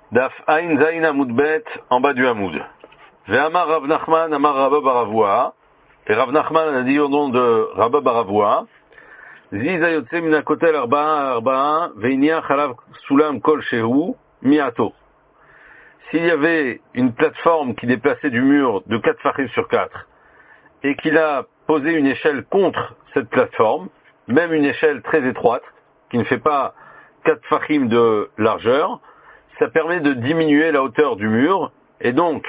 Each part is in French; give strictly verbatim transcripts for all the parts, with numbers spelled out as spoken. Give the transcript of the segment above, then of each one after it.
Daf Ain Zain Amoud Bet, en bas du Hamoud. Ve'amar Rav Nachman, Amar Rabba bar Avua. Et Rav Nachman a dit au nom de Rabba bar Avua, Ziza yotse mina kotel arba'a arba'a, ve'inia chalav sulam kol shehu, miato. S'il y avait une plateforme qui déplaçait du mur de quatre fachim sur quatre, et qu'il a posé une échelle contre cette plateforme, même une échelle très étroite, qui ne fait pas quatre fachim de largeur, ça permet de diminuer la hauteur du mur, et donc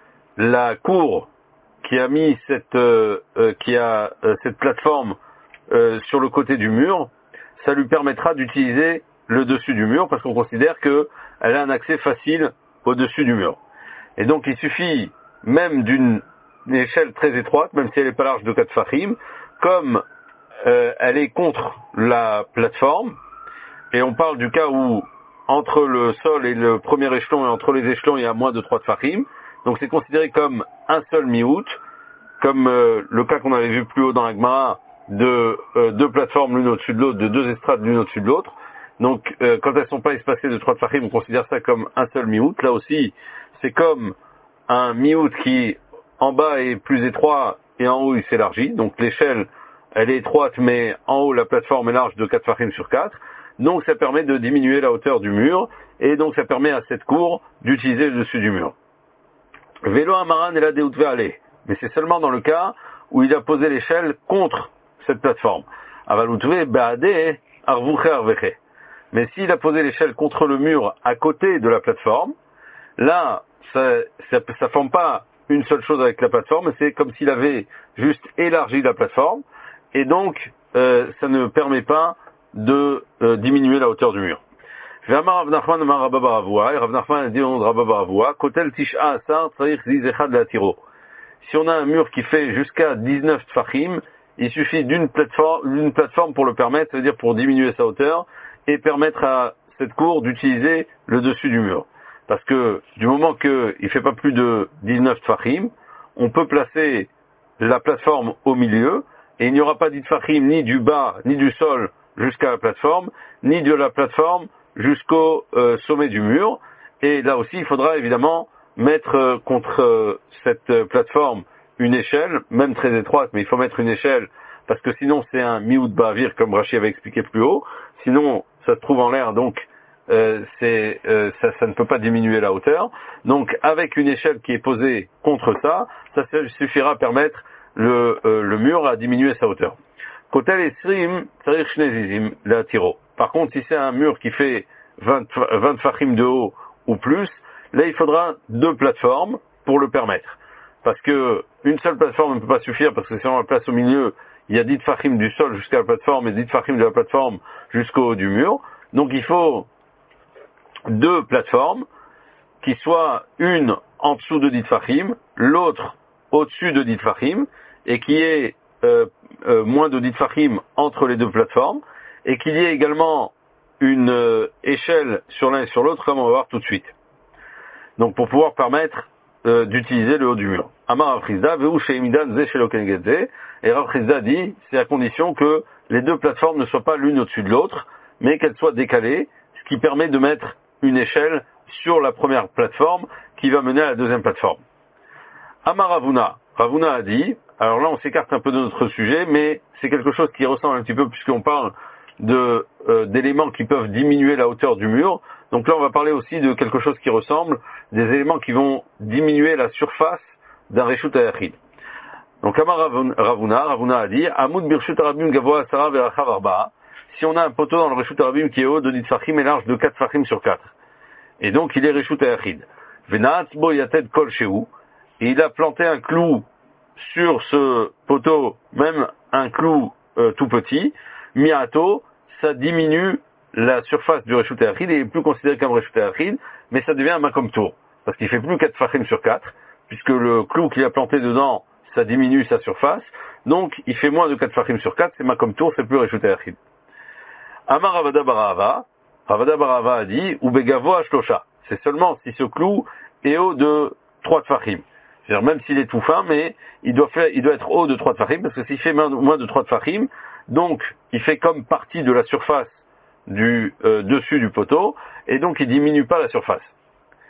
la cour qui a mis cette euh, euh, qui a euh, cette plateforme euh, sur le côté du mur, ça lui permettra d'utiliser le dessus du mur, parce qu'on considère qu'elle a un accès facile au-dessus du mur. Et donc il suffit même d'une échelle très étroite, même si elle n'est pas large de quatre fachim, comme euh, elle est contre la plateforme, et on parle du cas où entre le sol et le premier échelon, et entre les échelons, il y a moins de trois tfachim. Donc c'est considéré comme un seul miout, comme euh, le cas qu'on avait vu plus haut dans la Gemara, de euh, deux plateformes l'une au-dessus de l'autre, de deux estrades l'une au-dessus de l'autre. Donc euh, quand elles sont pas espacées de trois tfachim, on considère ça comme un seul miout. Là aussi, c'est comme un miout qui en bas est plus étroit et en haut il s'élargit. Donc l'échelle, elle est étroite, mais en haut la plateforme est large de quatre tfachim sur quatre. Donc ça permet de diminuer la hauteur du mur, et donc ça permet à cette cour d'utiliser le dessus du mur. Vélo amaran et la déoutve aller. Mais c'est seulement dans le cas où il a posé l'échelle contre cette plateforme. Avaloutuve baade arvuche arveche. Mais s'il a posé l'échelle contre le mur à côté de la plateforme, là, ça, ça, ça forme pas une seule chose avec la plateforme, c'est comme s'il avait juste élargi la plateforme, et donc euh, ça ne permet pas de euh, diminuer la hauteur du mur. Ve'amar Rav Nachman amar Rabba bar Avua, et Rav Nachman a dit au nom de Rabba bar Avua, kotel tish'a asar tzarich ziz echad le'atiro. Si on a un mur qui fait jusqu'à dix-neuf tfachim, il suffit d'une plateforme, d'une plateforme pour le permettre, c'est-à-dire pour diminuer sa hauteur, et permettre à cette cour d'utiliser le dessus du mur. Parce que du moment qu'il ne fait pas plus de dix-neuf tfachim, on peut placer la plateforme au milieu, et il n'y aura pas d'itfachim ni du bas, ni du sol, jusqu'à la plateforme, ni de la plateforme jusqu'au euh, sommet du mur. Et là aussi, il faudra évidemment mettre euh, contre euh, cette euh, plateforme une échelle, même très étroite, mais il faut mettre une échelle, parce que sinon c'est un miout bavir, comme Rachi avait expliqué plus haut, sinon ça se trouve en l'air, donc euh, c'est, euh, ça, ça ne peut pas diminuer la hauteur. Donc avec une échelle qui est posée contre ça, ça suffira à permettre le, euh, le mur à diminuer sa hauteur. Kotel esrim, tzarich shne zizim le'atiro. Par contre, si c'est un mur qui fait vingt, vingt fachim de haut ou plus, là il faudra deux plateformes pour le permettre. Parce que une seule plateforme ne peut pas suffire, parce que si on la place au milieu, il y a dix fachim du sol jusqu'à la plateforme et dix fachim de la plateforme jusqu'au haut du mur. Donc il faut deux plateformes, qui soient une en dessous de dix fachim, l'autre au-dessus de dix fachim, et qui est Euh, euh, moins de dix tfachim entre les deux plateformes, et qu'il y ait également une euh, échelle sur l'un et sur l'autre, comme on va voir tout de suite. Donc pour pouvoir permettre euh, d'utiliser le haut du mur. Amar Rav Chizda, Veu sheimidan ze shelo keneged, et Rav Chizda dit, c'est à condition que les deux plateformes ne soient pas l'une au-dessus de l'autre, mais qu'elles soient décalées, ce qui permet de mettre une échelle sur la première plateforme qui va mener à la deuxième plateforme. Amar Ravuna, Ravuna a dit, alors là on s'écarte un peu de notre sujet, mais c'est quelque chose qui ressemble un petit peu, puisqu'on parle de euh, d'éléments qui peuvent diminuer la hauteur du mur. Donc là on va parler aussi de quelque chose qui ressemble, des éléments qui vont diminuer la surface d'un reshut hayachid. Donc Amar Ravuna, Ravuna a dit, Amoud birshut arabim gavoa asara verachav arba'a. Si on a un poteau dans le reshut arabim qui est haut de dix tfachim et large de quatre tfachim sur quatre, et donc il est reshut hayachid. Venaat bo yated kol shehu, et il a planté un clou sur ce poteau, même un clou euh, tout petit, miato, ça diminue la surface du reshut hayachid, et il est plus considéré comme reshut hayachid, mais ça devient un makom tour, parce qu'il fait plus quatre fachim sur quatre, puisque le clou qu'il a planté dedans, ça diminue sa surface, donc il fait moins de quatre fachim sur quatre, c'est makom tour, c'est plus reshut hayachid. Amar Ravada barava, Ravada barava a dit, ou begavo ashlosha, c'est seulement si ce clou est haut de trois tfachim. C'est-à-dire même s'il est tout fin, mais il doit faire, il doit être haut de trois tfachim, parce que s'il fait moins de trois tfachim, donc il fait comme partie de la surface du euh, dessus du poteau, et donc il diminue pas la surface.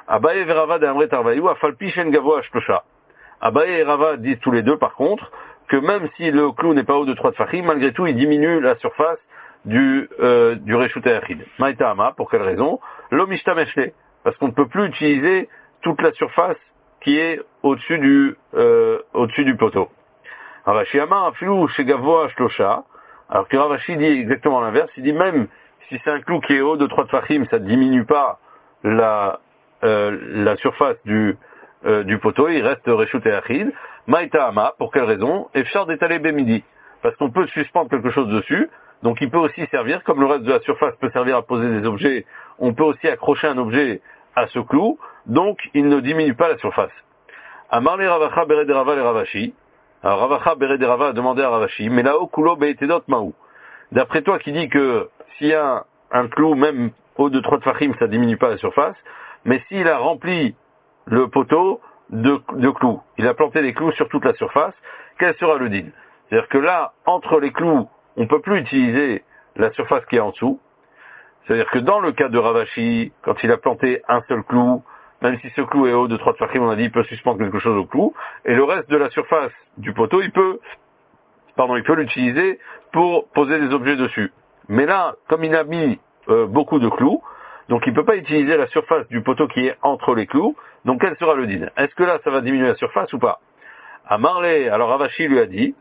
Abaye et Rava d'Amret Arvaïou, Afalpi Shen Gavo Ashtosha. Abaye et Rava disent tous les deux, par contre, que même si le clou n'est pas haut de trois tfachim, malgré tout, il diminue la surface du, euh, du Reshut Hayachid. Maïtahama, pour quelle raison? L'Omishtameshle, parce qu'on ne peut plus utiliser toute la surface qui est au-dessus du, euh, au-dessus du poteau. Ravashi Amar, Afilou, chez Gavoa Shlosha, alors que Ravashi dit exactement l'inverse, il dit même si c'est un clou qui est haut de trois tfachim, ça ne diminue pas la, euh, la surface du, euh, du poteau, il reste Reshut Hayachid. Maïtahama, pour quelle raison? Efshar d'étaler Bemidi, parce qu'on peut suspendre quelque chose dessus, donc il peut aussi servir, comme le reste de la surface peut servir à poser des objets, on peut aussi accrocher un objet à ce clou, donc il ne diminue pas la surface. Amar le Ravacha Bered Rava le Ravashi, alors Ravacha Bered Rava a demandé à Ravashi, mais là-haut kulo beitedot maou. D'après toi qui dit que s'il y a un clou, même haut de trois tfachim, ça diminue pas la surface, mais s'il a rempli le poteau de, de clous, il a planté des clous sur toute la surface, quel sera le din? C'est-à-dire que là, entre les clous, on ne peut plus utiliser la surface qui est en dessous. C'est-à-dire que dans le cas de Ravashi, quand il a planté un seul clou, même si ce clou est haut de trois tfachim, on a dit il peut suspendre quelque chose au clou, et le reste de la surface du poteau, il peut, pardon, il peut l'utiliser pour poser des objets dessus. Mais là, comme il a mis euh, beaucoup de clous, donc il ne peut pas utiliser la surface du poteau qui est entre les clous, donc quel sera le din? Est-ce que là, ça va diminuer la surface ou pas? À Marley, alors Ravashi lui a dit,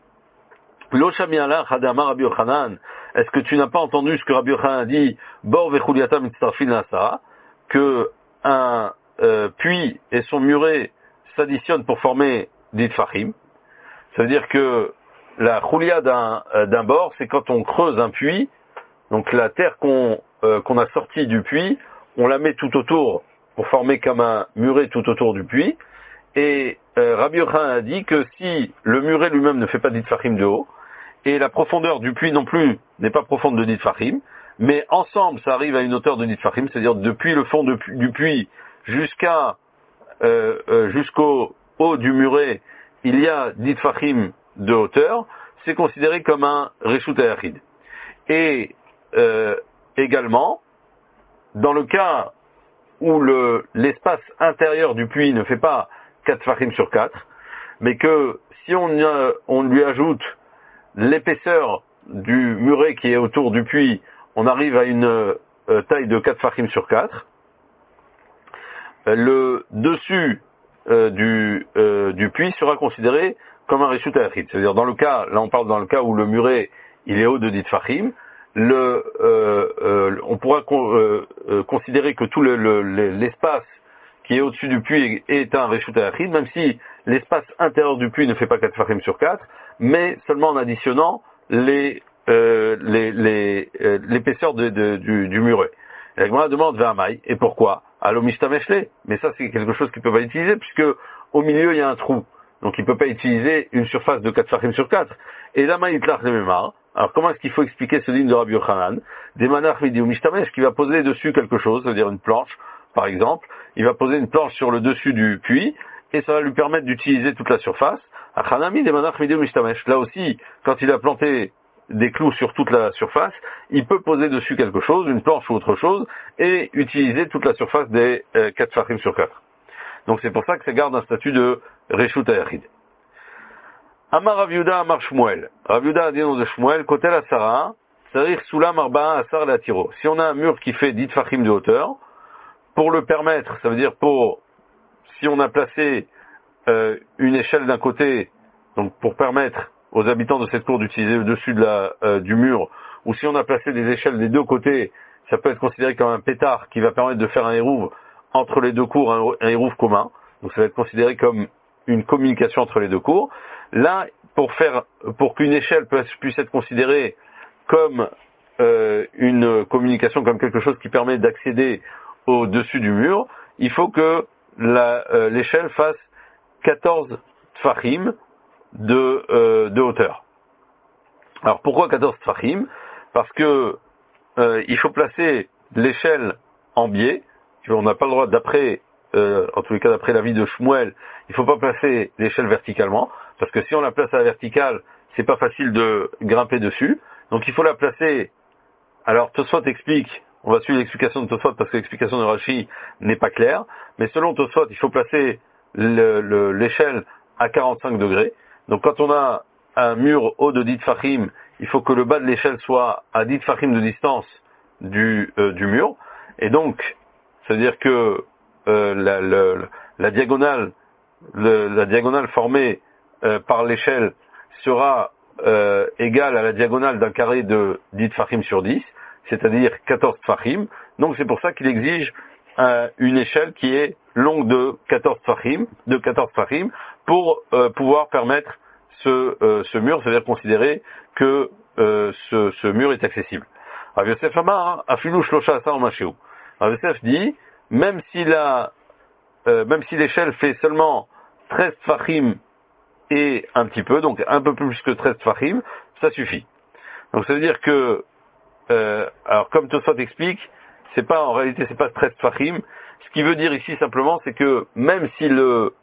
est-ce que tu n'as pas entendu ce que Rabbi Yochanan a dit, Bor vechuliata mitzarfin lasa, que un euh, puits et son muret s'additionnent pour former dit fachim? Ça veut dire que la chulia d'un, euh, d'un bord, c'est quand on creuse un puits, donc la terre qu'on, euh, qu'on a sortie du puits, on la met tout autour pour former comme un muret tout autour du puits. Et euh, Rabbi Yochanan a dit que si le muret lui-même ne fait pas dit fachim de haut, et la profondeur du puits non plus n'est pas profonde de dit fachim, mais ensemble ça arrive à une hauteur de dit fachim, c'est-à-dire depuis le fond de, du puits jusqu'à euh, euh, jusqu'au haut du muret, il y a dit fachim de hauteur, c'est considéré comme un reshut hayachid. Et euh, également, dans le cas où le, l'espace intérieur du puits ne fait pas quatre tfachim sur quatre, mais que si on, euh, on lui ajoute l'épaisseur du muret qui est autour du puits, on arrive à une euh, taille de quatre tfachim sur quatre. Le dessus euh, du, euh, du puits sera considéré comme un reshut hayachid. C'est-à-dire dans le cas, là on parle dans le cas où le muret il est haut de dix tfachim, le, euh, euh, on pourra con, euh, euh, considérer que tout le, le, l'espace qui est au-dessus du puits est un reshut hayachid, même si l'espace intérieur du puits ne fait pas quatre tfachim sur quatre, mais seulement en additionnant les, euh, les, les, euh, l'épaisseur de, de, du, du muret. Et la Gemara demande Ve'amai, et pourquoi? Allo mishtameshle, mais ça c'est quelque chose qu'il ne peut pas utiliser, puisque au milieu il y a un trou, donc il ne peut pas utiliser une surface de quatre tfachim sur quatre. Et lama yitlach lememar, alors comment est-ce qu'il faut expliquer ce din de Rabbi Yochanan? Des manach midi ou mishtamesh, qui va poser dessus quelque chose, c'est-à-dire une planche, par exemple, il va poser une planche sur le dessus du puits, et ça va lui permettre d'utiliser toute la surface. Achanami des manach midi ou mishtamesh, là aussi, quand il a planté des clous sur toute la surface, il peut poser dessus quelque chose, une planche ou autre chose, et utiliser toute la surface des euh, quatre tfachim sur quatre. Donc c'est pour ça que ça garde un statut de reshut hayachid. Amar Rav Yehuda Amar Shmuel. Rav Yehuda a dit nom de Shmuel, Kotel Asara, c'est-à-dire Soulam Arba'a Asar Latiro. Si on a un mur qui fait dix tfachim de hauteur, pour le permettre, ça veut dire pour, si on a placé euh, une échelle d'un côté, donc pour permettre aux habitants de cette cour d'utiliser le dessus de la, euh, du mur, ou si on a placé des échelles des deux côtés, ça peut être considéré comme un pétard qui va permettre de faire un hérouve entre les deux cours, un, un hérouve commun. Donc ça va être considéré comme une communication entre les deux cours. Là, pour faire, pour qu'une échelle puisse être considérée comme euh, une communication, comme quelque chose qui permet d'accéder au-dessus du mur, il faut que la, euh, l'échelle fasse quatorze tfachim de, euh, de hauteur. Alors pourquoi quatorze tfachim? Parce que euh, il faut placer l'échelle en biais. On n'a pas le droit, d'après, euh, en tous les cas d'après l'avis de Shmuel, il ne faut pas placer l'échelle verticalement, parce que si on la place à la verticale, c'est pas facile de grimper dessus. Donc il faut la placer. Alors Tosfot explique on va suivre l'explication de Tosfot parce que l'explication de Rashi n'est pas claire, mais selon Tosfot, il faut placer le, le, l'échelle à quarante-cinq degrés. Donc quand on a un mur haut de dix tfachim, il faut que le bas de l'échelle soit à dix tfachim de distance du, euh, du mur. Et donc, c'est-à-dire que euh, la, la, la diagonale, le, la diagonale formée euh, par l'échelle sera euh, égale à la diagonale d'un carré de dix tfachim sur dix, c'est-à-dire quatorze tfachim. Donc c'est pour ça qu'il exige euh, une échelle qui est longue de quatorze tfachim, de quatorze tfachim, pour euh, pouvoir permettre ce, euh, ce mur, c'est-à-dire considérer que euh, ce, ce mur est accessible. Rav Yosef Amar, Afilu Shlosha Asar Mashéu. Rav Yosef dit, même si la, euh, même si l'échelle fait seulement treize tfachim et un petit peu, donc un peu plus que treize tfachim, ça suffit. Donc ça veut dire que, euh, alors comme Tosfot explique, c'est pas, en réalité c'est pas treize tfachim. Ce qui veut dire ici simplement, c'est que même si le,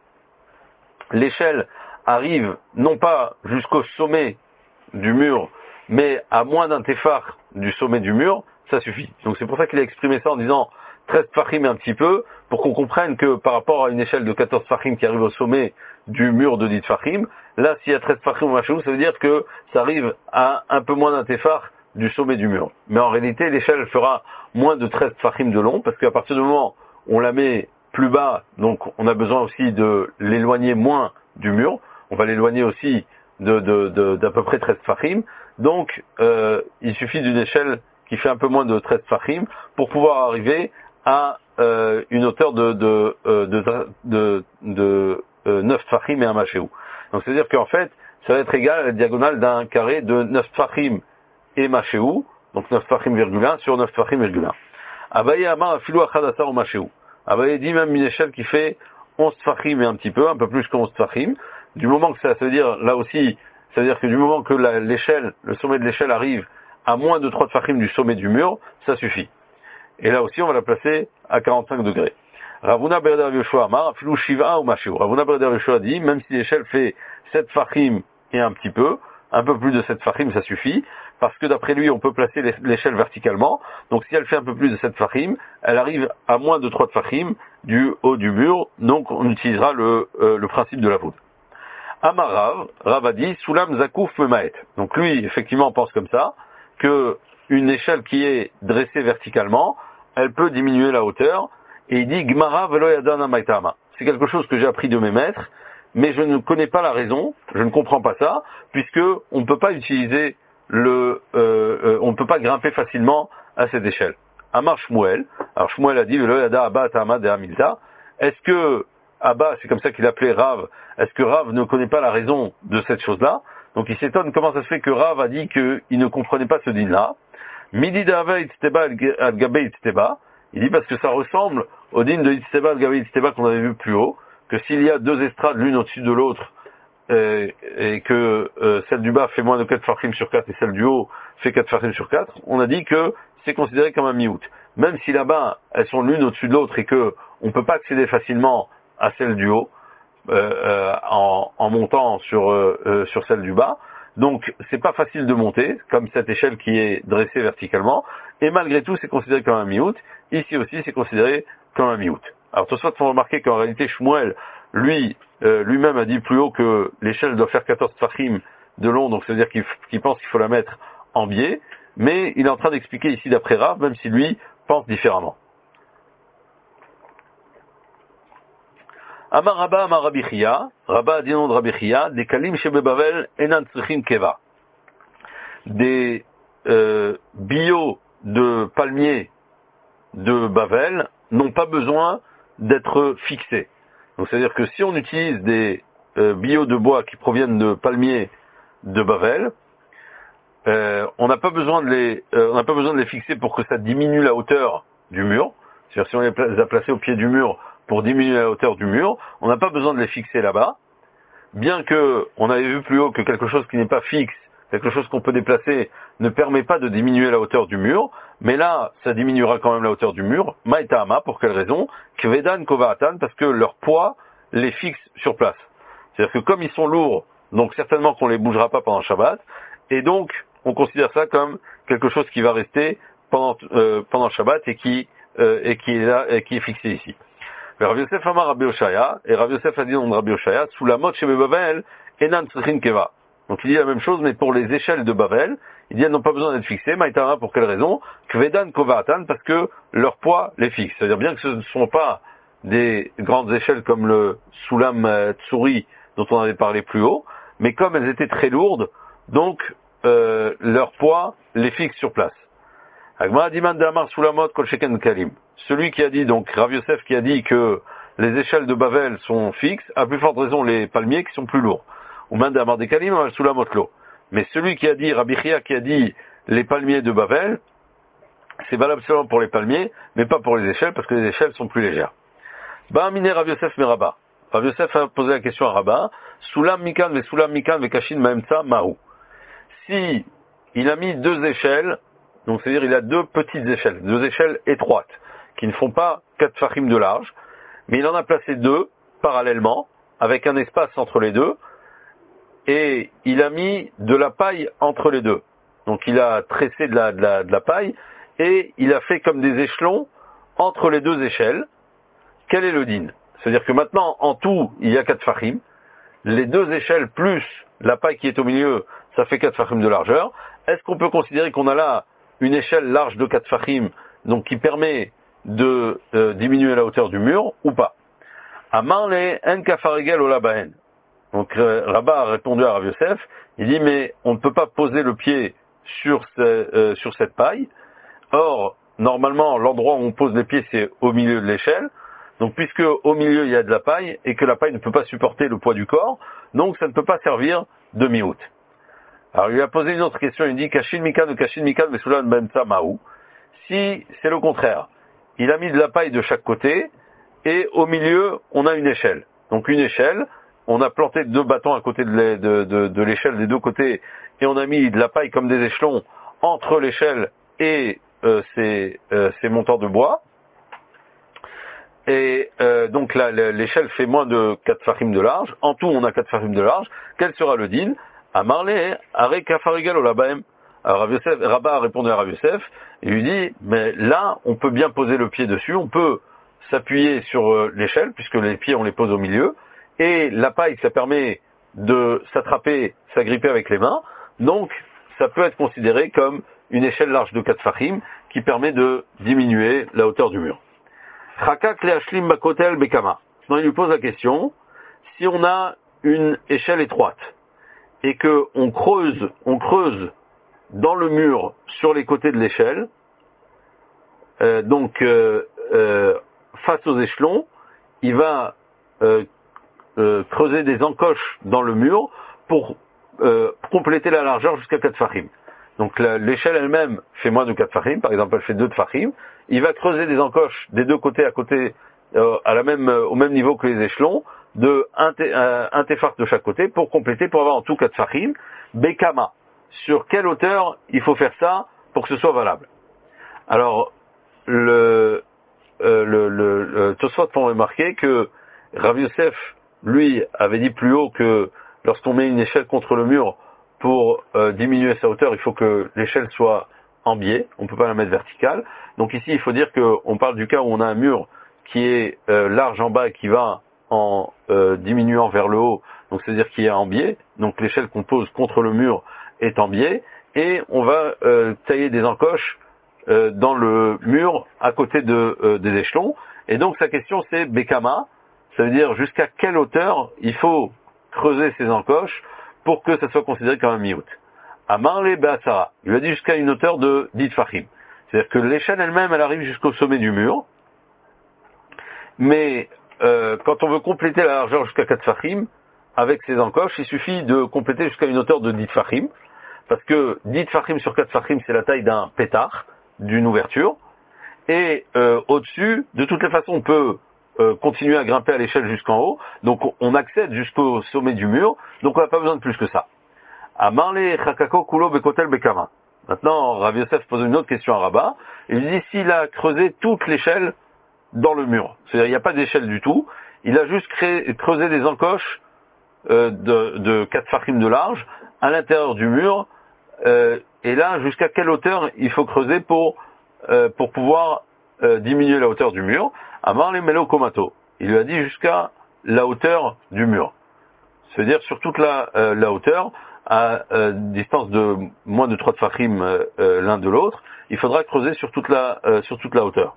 l'échelle arrive non pas jusqu'au sommet du mur, mais à moins d'un téphar du sommet du mur, ça suffit. Donc c'est pour ça qu'il a exprimé ça en disant treize tfachim et un petit peu, pour qu'on comprenne que par rapport à une échelle de quatorze tfachim qui arrive au sommet du mur de dix tfachim, là s'il y a treize tfachim ou machin, ça veut dire que ça arrive à un peu moins d'un téphar du sommet du mur. Mais en réalité, l'échelle fera moins de treize tfachim de long, parce qu'à partir du moment où on la met plus bas, donc on a besoin aussi de l'éloigner moins du mur, on va l'éloigner aussi de, de, de, d'à peu près treize tfachim, donc euh, il suffit d'une échelle qui fait un peu moins de treize tfachim pour pouvoir arriver à euh, une hauteur de, de, de, de, de, de euh, neuf tfachim et un machéou. Donc c'est-à-dire qu'en fait, ça va être égal à la diagonale d'un carré de neuf tfachim et machéou, donc neuf tfachim virgule un sur neuf tfachim virgule un. Abaye Amar Afilu Achadasar ou machéou. Abaye dit même une échelle qui fait onze tfachim et un petit peu, un peu plus que onze tfachim. Du moment que ça, ça veut dire, là aussi, ça veut dire que du moment que la, l'échelle, le sommet de l'échelle arrive à moins de trois tfachim du sommet du mur, ça suffit. Et là aussi, on va la placer à quarante-cinq degrés. Ravuna Berder Yoshua Amar, Afilu Shiva ou Mashiu. Ravuna Berder Yoshua dit, même si l'échelle fait sept tfachim et un petit peu, un peu plus de sept tfachim, ça suffit, parce que d'après lui, on peut placer l'échelle verticalement. Donc si elle fait un peu plus de sept tfachim, elle arrive à moins de trois tfachim du haut du mur, donc on utilisera le, euh, le principe de la voûte. Amarav, Rav a dit, Soulam Zakouf Memaet. Donc lui, effectivement, pense comme ça, que une échelle qui est dressée verticalement, elle peut diminuer la hauteur, et il dit, Gmara Velo Yadana Maitama. C'est quelque chose que j'ai appris de mes maîtres, mais je ne connais pas la raison, je ne comprends pas ça, puisque on ne peut pas utiliser le, euh, euh, on ne peut pas grimper facilement à cette échelle. Amar Shmuel, alors Shmuel a dit, Velo Yada Abba Tama de Hamilta. Est-ce que Abba, c'est comme ça qu'il appelait Rav, est-ce que Rav ne connaît pas la raison de cette chose-là? Donc il s'étonne comment ça se fait que Rav a dit qu'il ne comprenait pas ce din-là. Midi d'Ava Itzteba al-Gabe Itzteba, il dit parce que ça ressemble au din de Itzteba al-Gabe Itzteba qu'on avait vu plus haut, que s'il y a deux estrades l'une au-dessus de l'autre, euh, et que euh, celle du bas fait moins de quatre tfachim sur quatre et celle du haut fait quatre tfachim sur quatre, on a dit que c'est considéré comme un miout. Même si là-bas elles sont l'une au-dessus de l'autre et que on ne peut pas accéder facilement à celle du haut, euh, euh, en, en montant sur, euh, euh, sur celle du bas. Donc c'est pas facile de monter, comme cette échelle qui est dressée verticalement, et malgré tout c'est considéré comme un miout. Ici aussi c'est considéré comme un miout. Alors tout ça, faut remarquer qu'en réalité Shmuel, lui, euh, lui-même a dit plus haut que l'échelle doit faire quatorze tfachim de long, donc c'est-à-dire qu'il, qu'il pense qu'il faut la mettre en biais, mais il est en train d'expliquer ici d'après Rav, même si lui pense différemment. Amar Rabba Amar Rabbi Chia, Rabba a dit non de Rabbi Chia, des kalim chez Bebavel enan tzrichim keva. Des euh, bio de palmiers de Bavel n'ont pas besoin d'être fixés. Donc c'est-à-dire que si on utilise des euh, bio de bois qui proviennent de palmiers de Bavel, euh, on n'a pas besoin de les, euh, on n'a pas besoin de les fixer pour que ça diminue la hauteur du mur. C'est-à-dire si on les a placés au pied du mur pour diminuer la hauteur du mur, on n'a pas besoin de les fixer là-bas. Bien que on avait vu plus haut que quelque chose qui n'est pas fixe, quelque chose qu'on peut déplacer, ne permet pas de diminuer la hauteur du mur, mais là, ça diminuera quand même la hauteur du mur. Maïtama, pour quelle raison? Kvedan Kovaatan, parce que leur poids les fixe sur place. C'est-à-dire que comme ils sont lourds, donc certainement qu'on les bougera pas pendant Shabbat, et donc on considère ça comme quelque chose qui va rester pendant, euh, pendant Shabbat et qui, euh, et qui est là, et qui est fixé ici. Rav Yosef Amar Rabbi Oshaya, et Rav Yosef a dit dans Rabbi Oshaya, sous la mode chez Bavel, Enan Tzrichin Keva. Donc il dit la même chose, mais pour les échelles de Bavel, il dit elles n'ont pas besoin d'être fixées. Maïtara, pour quelle raison? Kvedan Kovatan, parce que leur poids les fixe. C'est-à-dire bien que ce ne sont pas des grandes échelles comme le Sulam euh, Tsuri, dont on avait parlé plus haut, mais comme elles étaient très lourdes, donc euh, leur poids les fixe sur place. Agmara Diman Damar Sulamot Kol Sheken Kalim. Celui qui a dit, donc Rav Yosef qui a dit que les échelles de Bavel sont fixes, à plus forte raison les palmiers qui sont plus lourds. Ou Man Damar de Kalim, Aval Sulamot Lo. Mais celui qui a dit, Rabbi Chia qui a dit les palmiers de Bavel, c'est valable seulement pour les palmiers, mais pas pour les échelles, parce que les échelles sont plus légères. Ba'amine Rav Yosef Meraba. Rav Yosef a posé la question à Rabat, Sulam Mikan ve Sulam Mikan ve Kashin Maemtsa Mahu. Si il a mis deux échelles, donc c'est-à-dire il a deux petites échelles, deux échelles étroites, qui ne font pas quatre fachim de large, mais il en a placé deux parallèlement, avec un espace entre les deux, et il a mis de la paille entre les deux. Donc il a tressé de la, de la, de la paille, et il a fait comme des échelons entre les deux échelles. Quel est le din? C'est-à-dire que maintenant, en tout, il y a quatre fachim. Les deux échelles plus la paille qui est au milieu, ça fait quatre fachim de largeur. Est-ce qu'on peut considérer qu'on a là une échelle large de quatre fachim, donc qui permet de euh, diminuer la hauteur du mur, ou pas? Amarle en kafarigel olabahen. Donc euh, Rabat a répondu à Rav Yosef, il dit mais on ne peut pas poser le pied sur, ce, euh, sur cette paille. Or, normalement, l'endroit où on pose les pieds, c'est au milieu de l'échelle. Donc puisque au milieu il y a de la paille, et que la paille ne peut pas supporter le poids du corps, donc ça ne peut pas servir de mi-out. Alors il lui a posé une autre question, il dit Kashin Mikan ou Kashin Mikan Vesulan Bemtsa Maou. Si c'est le contraire, il a mis de la paille de chaque côté, et au milieu on a une échelle. Donc une échelle, on a planté deux bâtons à côté de, de, de, de l'échelle des deux côtés, et on a mis de la paille comme des échelons entre l'échelle et euh, ces, euh, ces montants de bois. Et euh, donc là, l'échelle fait moins de quatre fachim de large. En tout, on a quatre fachim de large. Quel sera le din? Amarle, are kafarigal olabaem. Alors Rabat a répondu à Rav Yosef, et lui dit, mais là, on peut bien poser le pied dessus, on peut s'appuyer sur euh, l'échelle, puisque les pieds, on les pose au milieu, et la paille, ça permet de s'attraper, s'agripper avec les mains, donc ça peut être considéré comme une échelle large de quatre fachim, qui permet de diminuer la hauteur du mur. Chakak leashlim bakotel bekama. Sinon, il lui pose la question, si on a une échelle étroite, et que on creuse, on creuse dans le mur sur les côtés de l'échelle, euh, donc euh, euh, face aux échelons, il va euh, euh, creuser des encoches dans le mur pour euh, compléter la largeur jusqu'à quatre fachim. Donc la, l'échelle elle-même fait moins de quatre fachim, par exemple elle fait deux fachim, il va creuser des encoches des deux côtés à côté, euh, à la même, euh, au même niveau que les échelons, de un, té, un, un téfar de chaque côté pour compléter, pour avoir en tout quatre fachim, bekama. Sur quelle hauteur il faut faire ça pour que ce soit valable? Alors, le, euh, le, le, le Tosfot font remarquer que Rav Yosef, lui, avait dit plus haut que lorsqu'on met une échelle contre le mur pour euh, diminuer sa hauteur, il faut que l'échelle soit en biais, on ne peut pas la mettre verticale. Donc ici, il faut dire qu'on parle du cas où on a un mur qui est euh, large en bas et qui va en euh, diminuant vers le haut, donc c'est-à-dire qui est en biais, donc l'échelle qu'on pose contre le mur est en biais, et on va euh, tailler des encoches euh, dans le mur à côté de, euh, des échelons. Et donc sa question c'est Bekama, ça veut dire jusqu'à quelle hauteur il faut creuser ces encoches pour que ça soit considéré comme un miout. Amarle Beatsara, il lui a dit jusqu'à une hauteur de dix fachim. C'est-à-dire que l'échelle elle-même, elle arrive jusqu'au sommet du mur, mais euh, quand on veut compléter la largeur jusqu'à quatre fachim, avec ces encoches, il suffit de compléter jusqu'à une hauteur de dix fachim, parce que dix fachim sur quatre fachim, c'est la taille d'un pétard, d'une ouverture, et euh, au-dessus, de toutes les façons, on peut euh, continuer à grimper à l'échelle jusqu'en haut, donc on accède jusqu'au sommet du mur, donc on n'a pas besoin de plus que ça. Amarle chakako kulo bekotel bekama. Maintenant, Rav Yosef pose une autre question à Rabat, il dit s'il a creusé toute l'échelle dans le mur, c'est-à-dire il n'y a pas d'échelle du tout, il a juste créé, creusé des encoches euh, de, de quatre fachim de large à l'intérieur du mur, euh, et là jusqu'à quelle hauteur il faut creuser pour euh, pour pouvoir euh, diminuer la hauteur du mur. Amar les melo komato. Il lui a dit jusqu'à la hauteur du mur. C'est-à-dire sur toute la, euh, la hauteur, à euh, distance de moins de trois tfachim euh, euh, l'un de l'autre, il faudra creuser sur toute la, euh, sur toute la hauteur.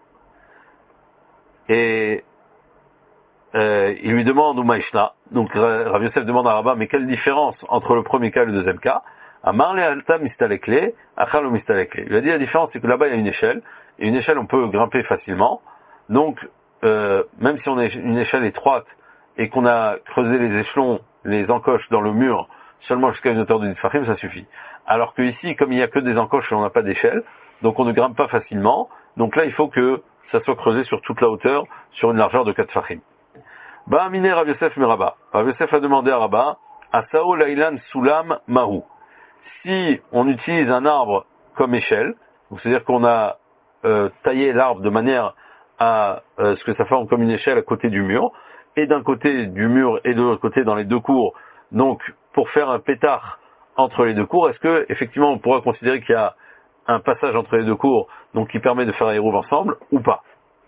Et euh, il lui demande, ou Maïshna, donc Rav Yosef demande à Rabba, mais quelle différence entre le premier cas et le deuxième cas? Amar le alta mistalekle, achal ou mistalekle. Il a dit la différence, c'est que là-bas il y a une échelle, et une échelle on peut grimper facilement, donc euh, même si on a une échelle étroite, et qu'on a creusé les échelons, les encoches dans le mur, seulement jusqu'à une hauteur de dix tfachim, ça suffit. Alors que ici, comme il n'y a que des encoches et on n'a pas d'échelle, donc on ne grimpe pas facilement, donc là il faut que ça soit creusé sur toute la hauteur, sur une largeur de quatre tfachim. Ba amine Rav Yosef Meraba. Rav Yosef a demandé à Rabba, Asao Lailan Sulam Mahu. Si on utilise un arbre comme échelle, c'est-à-dire qu'on a euh, taillé l'arbre de manière à euh, ce que ça forme comme une échelle à côté du mur, et d'un côté du mur et de l'autre côté dans les deux cours, donc pour faire un pétard entre les deux cours, est-ce que effectivement on pourra considérer qu'il y a un passage entre les deux cours, donc qui permet de faire un hérouve ensemble, ou pas?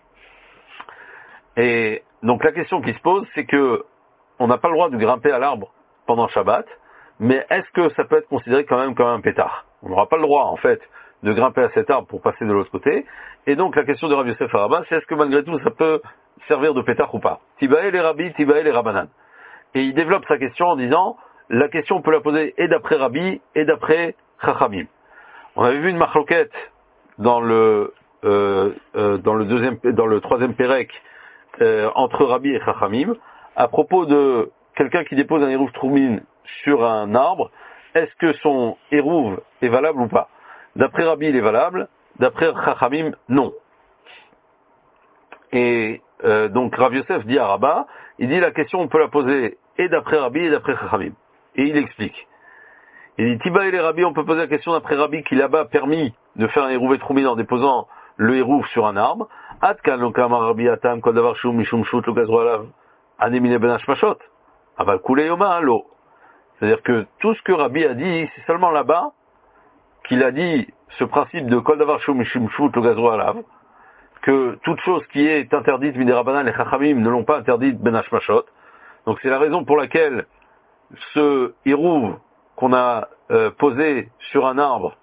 Et donc la question qui se pose, c'est que on n'a pas le droit de grimper à l'arbre pendant Shabbat, mais est-ce que ça peut être considéré quand même comme un pétard? On n'aura pas le droit en fait de grimper à cet arbre pour passer de l'autre côté, et donc la question de Rav Yosef Rabba, c'est est-ce que malgré tout ça peut servir de pétard ou pas? Tibae les Rabbi, Tibae les Rabbanan. Et il développe sa question en disant, la question on peut la poser et d'après Rabbi et d'après Chachamim. On avait vu une marloquette dans le euh, euh, dans le deuxième dans le troisième pérec euh, entre Rabbi et Chachamim à propos de quelqu'un qui dépose un hérouv troumin sur un arbre. Est-ce que son hérouv est valable ou pas? D'après Rabbi il est valable, d'après Chachamim non. Et euh, donc Rav Yosef dit à Rabba, il dit la question on peut la poser et d'après Rabbi et d'après Chachamim. Et il explique. Il dit Tiba et les Rabbi, on peut poser la question d'après Rabbi qui là-bas permis de faire un hérouv troumin en déposant le hérouv sur un arbre. Atkan lokam Rabbi atam kol davar shum mishum shut lo gazru alav anemine ben hashmashot aval kule yoma lo. C'est-à-dire que tout ce que Rabbi a dit, c'est seulement là-bas qu'il a dit ce principe de kol davar shum mishum shut lo gazru alav, que toute chose qui est interdite midirabanan les chachamim ne l'ont pas interdite ben hashmashot. Donc c'est la raison pour laquelle ce hérouv qu'on a euh, posé sur un arbre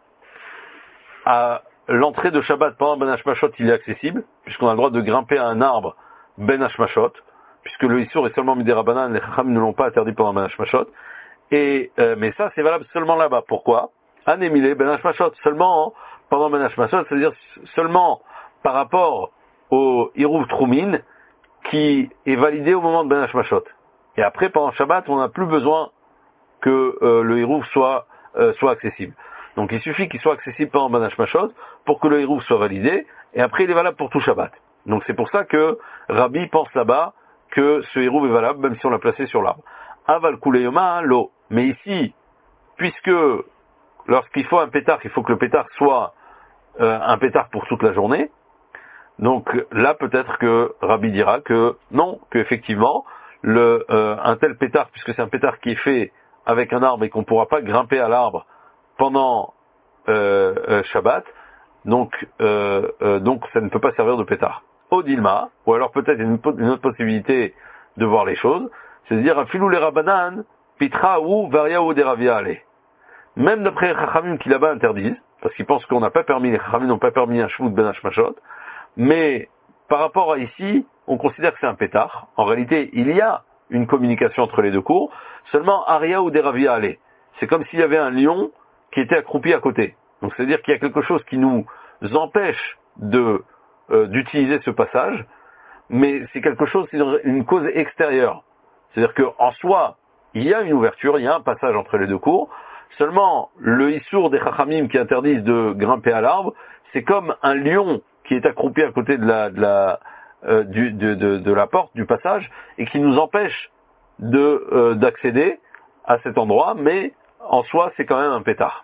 à l'entrée de Shabbat pendant Ben Hashmashot, il est accessible, puisqu'on a le droit de grimper à un arbre Ben Hashmashot, puisque le Issour est seulement midirabanan, les chachamim ne l'ont pas interdit pendant Ben Hashmashot. Et euh, mais ça c'est valable seulement là-bas. Pourquoi? Anémilé Ben Hashmashot, seulement hein, pendant Ben Hashmashot, c'est-à-dire seulement par rapport au hérouv troumin qui est validé au moment de Ben Hashmashot. Et après, pendant Shabbat, on n'a plus besoin que euh, le hérouv soit, euh, soit accessible. Donc il suffit qu'il soit accessible pendant Ben Hashmashot pour que le hérouv soit validé, et après il est valable pour tout Shabbat. Donc c'est pour ça que Rabbi pense là-bas que ce hérouv est valable, même si on l'a placé sur l'arbre. Aval kuleyoma lo. Mais ici, puisque lorsqu'il faut un pétard, il faut que le pétard soit euh, un pétard pour toute la journée, donc là peut-être que Rabbi dira que non, qu'effectivement, le, euh, un tel pétard, puisque c'est un pétard qui est fait avec un arbre et qu'on ne pourra pas grimper à l'arbre pendant euh, euh, Shabbat, donc, euh, euh, donc ça ne peut pas servir de pétard. Odilma, ou alors peut-être une, une autre possibilité de voir les choses, c'est de dire filou les rabanan, pitra ou varia ou deravia ale. Même d'après les chachamim qui là-bas interdisent, parce qu'ils pensent qu'on n'a pas permis, les chachamim n'ont pas permis un shmut ben hashmashot, mais par rapport à ici, on considère que c'est un pétard. En réalité, il y a une communication entre les deux cours, seulement aria ou deravia ale. C'est comme s'il y avait un lion qui était accroupi à côté. Donc c'est-à-dire qu'il y a quelque chose qui nous empêche de euh, d'utiliser ce passage, mais c'est quelque chose, c'est une cause extérieure. C'est-à-dire qu'en soi, il y a une ouverture, il y a un passage entre les deux cours, seulement le issour des chachamim qui interdisent de grimper à l'arbre, c'est comme un lion qui est accroupi à côté de la, de la, euh, du, de, de, de la porte, du passage, et qui nous empêche de, euh, d'accéder à cet endroit, mais en soi, c'est quand même un pétard.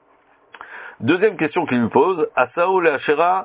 Deuxième question qu'il lui pose, Asao le Hachera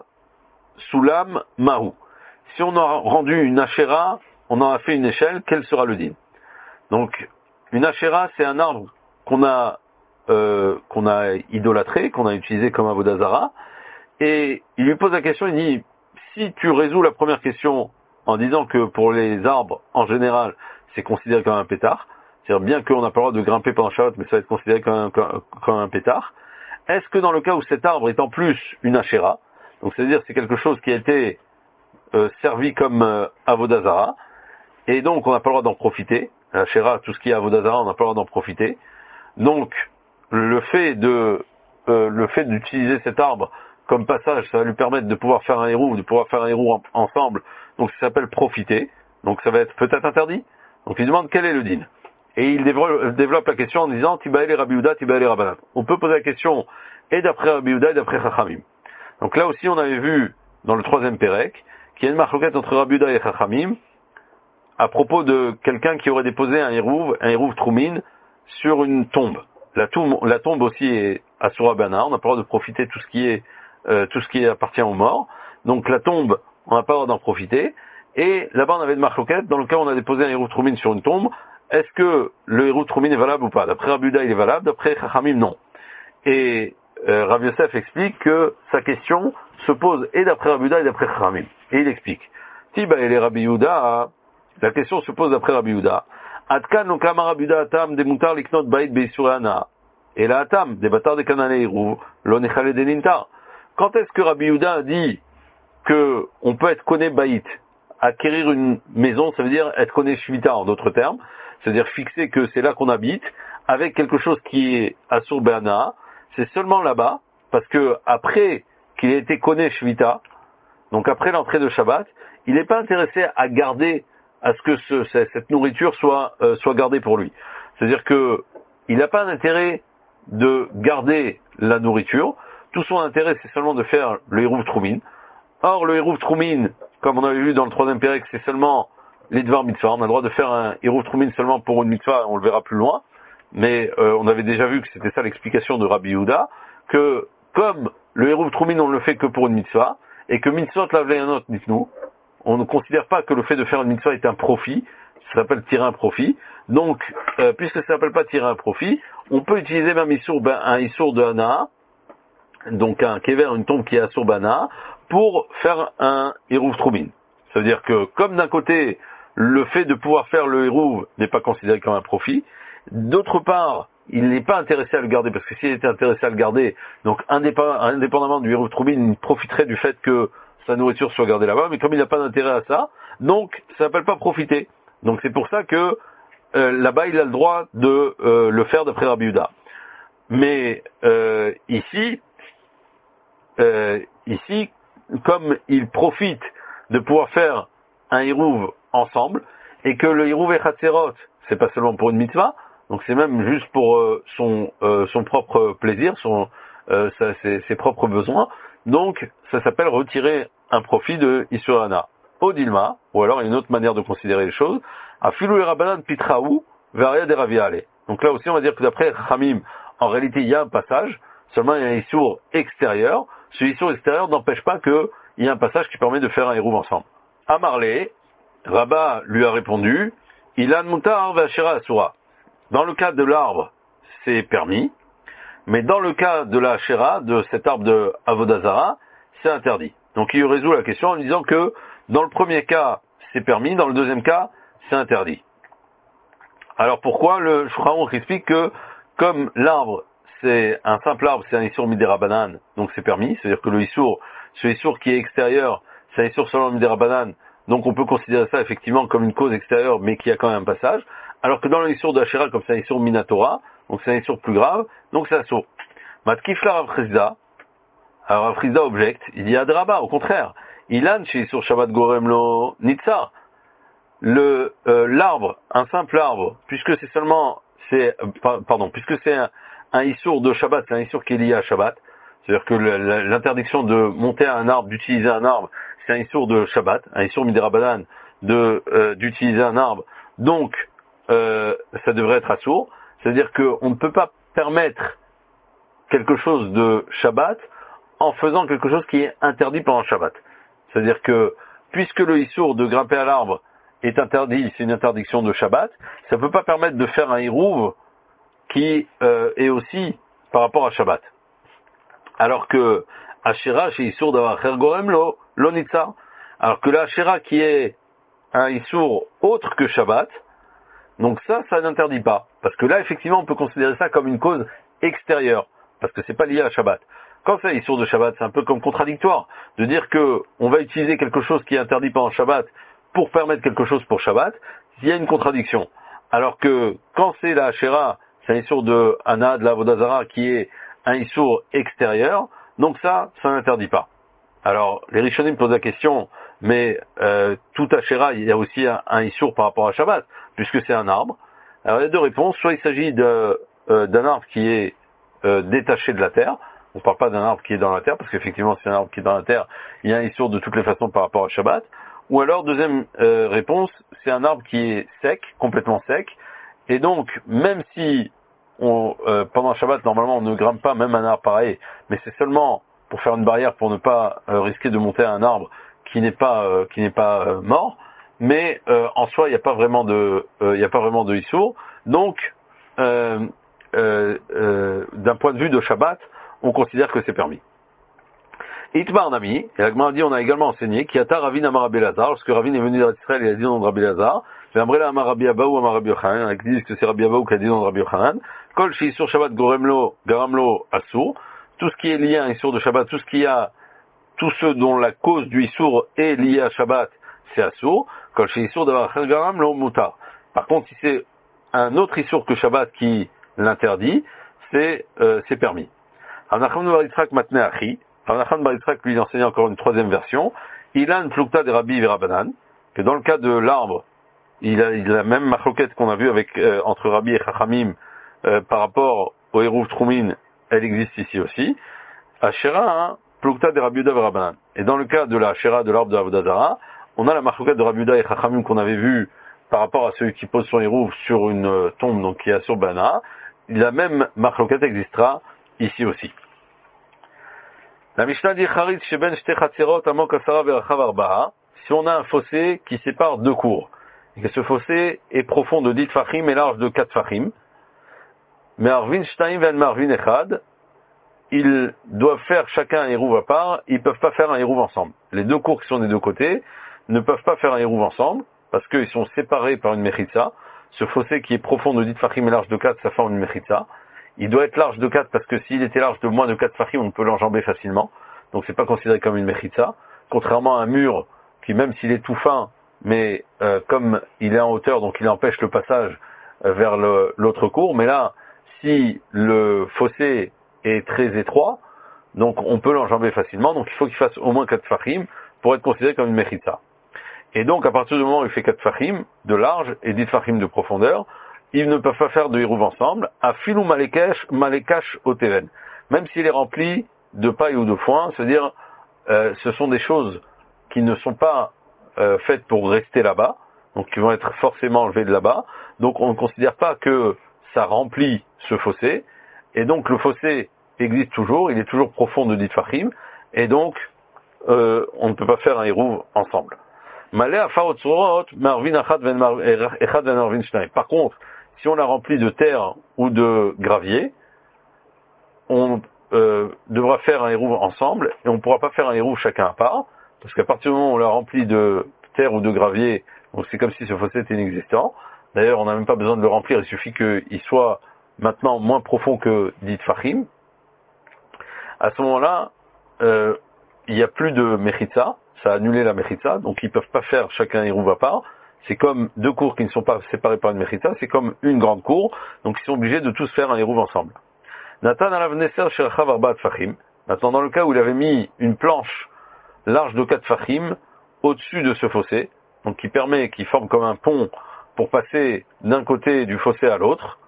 Sulam Mahu. Si on a rendu une Hachera, on en a fait une échelle, quel sera le din? Donc, une Hachera, c'est un arbre qu'on a, euh, qu'on a idolâtré, qu'on a utilisé comme Avodazara, et il lui pose la question, il dit, si tu résous la première question en disant que pour les arbres, en général, c'est considéré comme un pétard, c'est-à-dire bien qu'on n'a pas le droit de grimper pendant Shabbat, mais ça va être considéré comme un, comme, comme un pétard, est-ce que dans le cas où cet arbre est en plus une Asherah, donc c'est-à-dire c'est quelque chose qui a été euh, servi comme euh, Avodazara, et donc on n'a pas le droit d'en profiter, Asherah, tout ce qui est Avodazara, on n'a pas le droit d'en profiter, donc le fait de euh, le fait d'utiliser cet arbre comme passage, ça va lui permettre de pouvoir faire un héros, de pouvoir faire un héros en, ensemble, donc ça s'appelle profiter, donc ça va être peut-être interdit, donc il demande quel est le din. Et il développe, développe la question en disant Tibael et Rabbi Yehuda, Tibael et Rabbanan. On peut poser la question et d'après Rabbi Yehuda et d'après Chachamim. Donc là aussi, on avait vu dans le troisième Pérec qu'il y a une marloquette entre Rabbi Yehuda et Chachamim à propos de quelqu'un qui aurait déposé un hérouv, un hérouv Troumin sur une tombe. La tombe, la tombe aussi est Asura Bana, on n'a pas le droit de profiter de tout ce qui est, euh, tout ce qui appartient aux morts. Donc la tombe, on n'a pas le droit d'en profiter. Et là-bas, on avait une marloquette dans le cas où on a déposé un hérouv Troumin sur une tombe. Est-ce que le héros Troumin est valable ou pas? D'après Rabbi Yehuda, il est valable, d'après Chachamim, non. Et euh, Rav Yosef explique que sa question se pose et d'après Rabbi Yehuda et d'après Chachamim. Et il explique. Tiba et les Rabbi Yehuda, la question se pose d'après Rabbi Yehuda. Atkan no kama Rabbi Yehuda atam de mutar liknot bait beisure ana. Et la atam, des bâtards des cananais héros, lo nechale de nintar. Quand est-ce que Rabbi Yehuda a dit que on peut être koné baït? Acquérir une maison, ça veut dire être koné shvita en d'autres termes. C'est-à-dire fixer que c'est là qu'on habite, avec quelque chose qui est Asur Be'ana, c'est seulement là-bas, parce que après qu'il ait été connu Shvita, donc après l'entrée de Shabbat, il n'est pas intéressé à garder, à ce que ce, cette nourriture soit, euh, soit gardée pour lui. C'est-à-dire que il n'a pas d'intérêt de garder la nourriture, tout son intérêt c'est seulement de faire le Hérouv Troumin. Or le Hérouv Troumin, comme on avait vu dans le troisième Pérec, c'est seulement les Dvar Mitzvah, on a le droit de faire un Hérouv Troumin seulement pour une Mitzvah, on le verra plus loin, mais euh, on avait déjà vu que c'était ça l'explication de Rabbi Yehuda, que comme le Hérouv Troumin on ne le fait que pour une Mitzvah, et que Mitzvot Lavleyanot Nitnu, on ne considère pas que le fait de faire une Mitzvah est un profit, ça s'appelle tirer un profit, donc euh, puisque ça s'appelle pas tirer un profit, on peut utiliser même Issour, ben, un Issour de Hana, donc un Kever, une tombe qui est Asur Bana, pour faire un Hérouv Troumin. Ça veut dire que comme d'un côté, le fait de pouvoir faire le hérouv n'est pas considéré comme un profit. D'autre part, il n'est pas intéressé à le garder, parce que s'il était intéressé à le garder, donc indépendamment du hérouv Troumin, il profiterait du fait que sa nourriture soit gardée là-bas, mais comme il n'a pas d'intérêt à ça, donc ça s'appelle pas profiter. Donc c'est pour ça que euh, là-bas, il a le droit de euh, le faire d'après Rabbi Yehuda. Mais euh, ici, euh, ici, comme il profite de pouvoir faire un hérouv ensemble, et que le hérouv et Chatzerot, c'est pas seulement pour une mitzvah, donc c'est même juste pour euh, son euh, son propre plaisir, son euh, sa, ses, ses propres besoins, donc ça s'appelle retirer un profit de Isurana. Odilma, ou alors une autre manière de considérer les choses, à filou et Rabbanan pitraou, varia de raviale. Donc là aussi on va dire que d'après Chamim, en réalité il y a un passage, seulement il y a un Issour extérieur, ce Issour extérieur n'empêche pas que il y a un passage qui permet de faire un hérouv ensemble. À Marley, Rabat lui a répondu, Ilan mutar v'ashira asura. Dans le cas de l'arbre, c'est permis, mais dans le cas de la Asherah, de cet arbre de Avodazara, c'est interdit. Donc il résout la question en disant que dans le premier cas, c'est permis, dans le deuxième cas, c'est interdit. Alors pourquoi? Le Shulchan Aruch explique que comme l'arbre, c'est un simple arbre, c'est un Issour Midera Banan, donc c'est permis, c'est-à-dire que le Issour, ce Issour qui est extérieur, c'est un Issour seulement Midera Banan, donc on peut considérer ça effectivement comme une cause extérieure, mais qui a quand même un passage, alors que dans le Issour de Asherah, comme c'est un Issour Minatora, donc c'est un Issour plus grave, donc c'est un Issour. Matkifla Rav Chizda, alors Rav Chizda objecte, il dit Adraba, au contraire, Ilan chez Issour Shabbat Gorem Lo Nitzar, le euh, l'arbre, un simple arbre, puisque c'est seulement, c'est euh, pardon, puisque c'est un, un Issour de Shabbat, c'est un Issour qui est lié à Shabbat, c'est-à-dire que le, l'interdiction de monter à un arbre, d'utiliser un arbre, c'est un Issour de Shabbat, un Issour Midera de euh, d'utiliser un arbre, donc euh, ça devrait être assour, c'est-à-dire qu'on ne peut pas permettre quelque chose de Shabbat en faisant quelque chose qui est interdit pendant Shabbat. C'est-à-dire que puisque le Issour de grimper à l'arbre est interdit, c'est une interdiction de Shabbat, ça ne peut pas permettre de faire un Hérouv qui euh, est aussi par rapport à Shabbat. Alors que Asherah chez Issour d'avoir Gorem lo, lo Nitzar. Alors que la Asherah qui est un Issour autre que Shabbat, donc ça, ça n'interdit pas. Parce que là, effectivement, on peut considérer ça comme une cause extérieure. Parce que c'est pas lié à Shabbat. Quand c'est un Issour de Shabbat, c'est un peu comme contradictoire. De dire que on va utiliser quelque chose qui est interdit pendant Shabbat pour permettre quelque chose pour Shabbat, il y a une contradiction. Alors que quand c'est la Asherah, c'est un Issour de Hana, de la Vodazara, qui est un Issour extérieur, donc ça, ça n'interdit pas. Alors, les Rishonim posent la question, mais euh, tout Asherah, il y a aussi un, un Issour par rapport à Shabbat, puisque c'est un arbre. Alors, il y a deux réponses. Soit il s'agit de, euh, d'un arbre qui est euh, détaché de la terre. On ne parle pas d'un arbre qui est dans la terre, parce qu'effectivement, si c'est un arbre qui est dans la terre, il y a un Issour de toutes les façons par rapport à Shabbat. Ou alors, deuxième euh, réponse, c'est un arbre qui est sec, complètement sec. Et donc, même si on, euh, pendant Shabbat, normalement, on ne grimpe pas même un arbre pareil, mais c'est seulement pour faire une barrière pour ne pas euh, risquer de monter à un arbre qui n'est pas euh, qui n'est pas euh, mort, mais euh, en soi il n'y a pas vraiment de euh, il n'y a pas vraiment de issour. Donc euh, euh, euh, d'un point de vue de Shabbat, on considère que c'est permis. Itmar Nami, et la Gemara dit, on a également enseigné qui ata Ravin Amar Rabbi Elazar, lorsque Ravin est venu d'Israël, il a dit dans Rabbi Elazar, V'amrela Amar Rabbi Abba ou Amar Rabbi Yochanan, ils disent que c'est Rabbi Abba ou qui a dit dans Rabbi Yochanan, Kol shi sur Shabbat goremlo garamlo asur, tout ce qui est lié à un issour de Shabbat, tout ce qui a, tout ce dont la cause du issour est lié à Shabbat, c'est assour. Kol shi issour d'avoir garam lo mutar. Par contre, si c'est un autre issour que Shabbat qui l'interdit, c'est, euh, c'est permis. Anacham bar Yitzhak matne achi. Anacham bar Yitzhak lui enseigne encore une troisième version. Ilan plukta de Rabbi Verabanan, que dans le cas de l'arbre, il a, il a la même machloket qu'on a vu avec, euh, entre Rabbi et Chachamim, euh, par rapport au Eruv Troumin, elle existe ici aussi. Asherah, hein, plukta de Rabbi Yehuda Verabanan. Et dans le cas de la Asherah de l'arbre de Avodah Zara, on a la machloket de Rabbi Yehuda et Chachamim qu'on avait vu par rapport à celui qui pose son Eruv sur une euh, tombe, donc qui est sur Bana. La même machloket existera ici aussi. La Mishnah dit Charitz sheben shte chatzerot amok asara verachav arba'a. Si on a un fossé qui sépare deux cours, et que ce fossé est profond de dix tfachim et large de quatre tfachim, mais arvin shtaim ven marvin echad, ils doivent faire chacun un hérouv à part, ils peuvent pas faire un hérouv ensemble. Les deux cours qui sont des deux côtés ne peuvent pas faire un hérouv ensemble, parce qu'ils sont séparés par une mechitza. Ce fossé qui est profond de dix tfachim et large de quatre, ça forme une mechitza. Il doit être large de quatre parce que s'il était large de moins de quatre tfachim, on peut l'enjamber facilement. Donc c'est pas considéré comme une mechitza. Contrairement à un mur qui, même s'il est tout fin, mais euh, comme il est en hauteur, donc il empêche le passage euh, vers le, l'autre cour. Mais là, si le fossé est très étroit, donc on peut l'enjamber facilement. Donc il faut qu'il fasse au moins quatre tfachim pour être considéré comme une mechitza. Et donc à partir du moment où il fait quatre tfachim de large et dix tfachim de profondeur, ils ne peuvent pas faire de hérouv ensemble, à filou malekash, malekash au teven. Même s'il est rempli de paille ou de foin, c'est-à-dire, euh, ce sont des choses qui ne sont pas euh, faites pour rester là-bas, donc qui vont être forcément enlevées de là-bas. Donc on ne considère pas que ça remplit ce fossé, et donc le fossé existe toujours, il est toujours profond de dix tfachim, et donc euh, on ne peut pas faire un hérouv ensemble. Par contre, si on l'a rempli de terre ou de gravier, on euh, devra faire un hérouv ensemble et on ne pourra pas faire un hérouv chacun à part, parce qu'à partir du moment où on l'a rempli de terre ou de gravier, donc c'est comme si ce fossé était inexistant. D'ailleurs, on n'a même pas besoin de le remplir, il suffit qu'il soit maintenant moins profond que dix tfachim. À ce moment-là, euh, il n'y a plus de mechitza, ça a annulé la mechitza, donc ils ne peuvent pas faire chacun un hérouv à part. C'est comme deux cours qui ne sont pas séparés par une mechitza, c'est comme une grande cour, donc ils sont obligés de tous faire un hérouv ensemble. Nathan alav neser sherachav arba tfachim. Maintenant, dans le cas où il avait mis une planche large de quatre tfachim au-dessus de ce fossé, donc qui permet, qui forme comme un pont pour passer d'un côté du fossé à l'autre,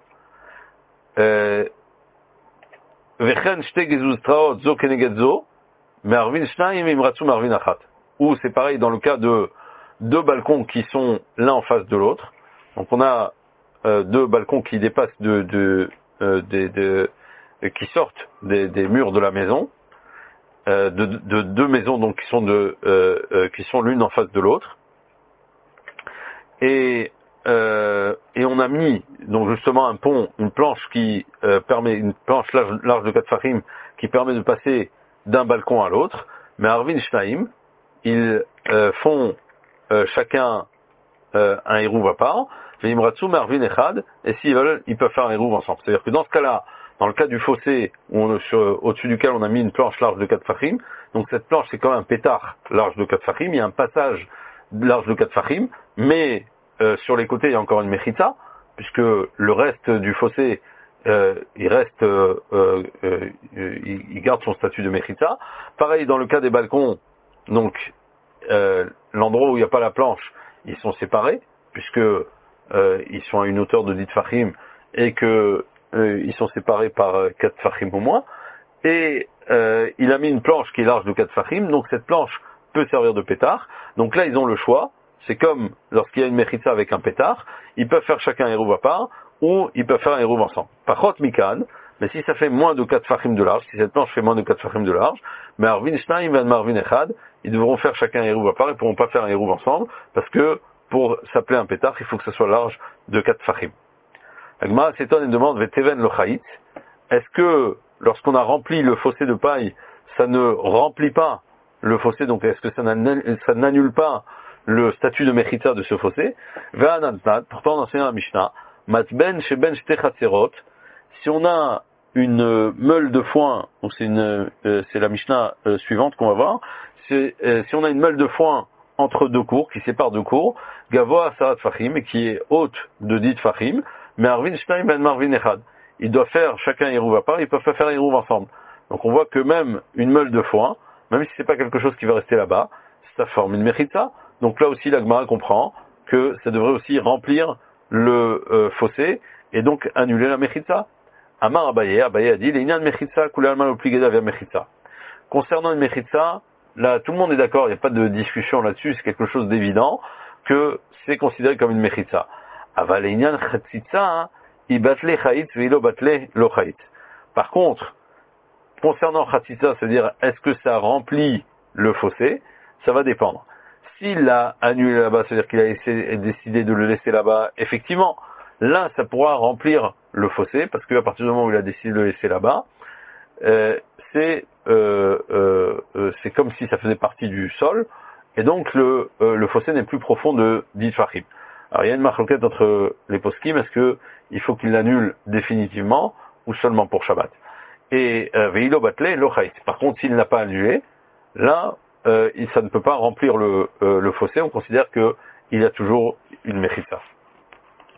vechen shte gezuz traot zo keneged zo, me'arvin shnaim imratzu me'arvin achat. Ou c'est pareil dans le cas de deux balcons qui sont l'un en face de l'autre. Donc on a euh, deux balcons qui dépassent de, de, euh, de, de, de qui sortent des, des murs de la maison, euh, de, de, de deux maisons donc qui sont de euh, euh, qui sont l'une en face de l'autre. Et euh, et on a mis donc justement un pont, une planche qui euh, permet une planche large, large de quatre tfachim qui permet de passer d'un balcon à l'autre, mais Arvin Shnaim, ils euh, font euh, chacun euh, un hérouv à part, Veimratsu Marvin Echad, et s'ils veulent, ils peuvent faire un hérouv ensemble. C'est-à-dire que dans ce cas-là, dans le cas du fossé, où on, sur, au-dessus duquel on a mis une planche large de quatre fachim, donc cette planche c'est comme un pétard large de quatre fachim, il y a un passage large de quatre fachim, mais euh, sur les côtés il y a encore une mechitza, puisque le reste du fossé, euh, il reste, euh, euh, euh, il, il garde son statut de mechitza. Pareil dans le cas des balcons, donc euh, l'endroit où il n'y a pas la planche, ils sont séparés, puisque euh, ils sont à une hauteur de dix fachim, et que euh, ils sont séparés par euh, quatre fachim au moins, et euh, il a mis une planche qui est large de quatre fachim, donc cette planche peut servir de pétard. Donc là, ils ont le choix. C'est comme lorsqu'il y a une mechitza avec un pétard, ils peuvent faire chacun un hérouv à part, ou ils peuvent faire un hérouv ensemble. Par contre, mikan, mais si ça fait moins de quatre fachim de large, si cette planche fait moins de quatre fachim de large, mais Arvin Shnaim et Marvin Echad, ils devront faire chacun un hérouv à part, ils ne pourront pas faire un hérouv ensemble, parce que pour s'appeler un pétard, il faut que ce soit large de quatre fachim. Agma s'étonne et demande, Veteven lo chayit, est-ce que lorsqu'on a rempli le fossé de paille, ça ne remplit pas le fossé, donc est-ce que ça n'annule pas le statut de mechitza de ce fossé? Ve'anantnat, pourtant on enseigne la Mishnah, matben sheben shte chatzerot, si on a une meule de foin, donc c'est une, euh, c'est la Mishnah euh, suivante qu'on va voir, c'est, euh, si on a une meule de foin entre deux cours, qui sépare deux cours, gavoa sarat fachim, et qui est haute de dix fachim, mais arvin shnaim ben marvin echad. Ils doivent faire chacun un hérouv à part, ils peuvent pas faire un hérouv ensemble. Donc on voit que même une meule de foin, même si c'est pas quelque chose qui va rester là-bas, ça forme une mechitza. Donc là aussi la Gemara comprend que ça devrait aussi remplir le euh, fossé et donc annuler la mechitza. Amar Abaye, Abaye a dit, les inyan mechitza koulé alman obligé via mechitza. Concernant une mechitza, là tout le monde est d'accord, il n'y a pas de discussion là-dessus, c'est quelque chose d'évident que c'est considéré comme une mechitza. Aval les inyan chatzitza, il batle chayit, veilo batle lo chayit. Par contre, concernant chatzitza, c'est-à-dire est-ce que ça remplit le fossé, ça va dépendre. S'il l'a annulé là-bas, c'est-à-dire qu'il a essayé, décidé de le laisser là-bas, effectivement, là, ça pourra remplir le fossé, parce qu'à partir du moment où il a décidé de le laisser là-bas, euh, c'est euh, euh, euh, c'est comme si ça faisait partie du sol, et donc le, euh, le fossé n'est plus profond de dix fachim. Alors il y a une marloquette entre les poskim, est-ce que il faut qu'il l'annule définitivement, ou seulement pour Shabbat? Et veilo batle lo chayit. Par contre, s'il n'a pas annulé, là, euh, ça ne peut pas remplir le, euh, le fossé, on considère qu'il y a toujours une mechitza.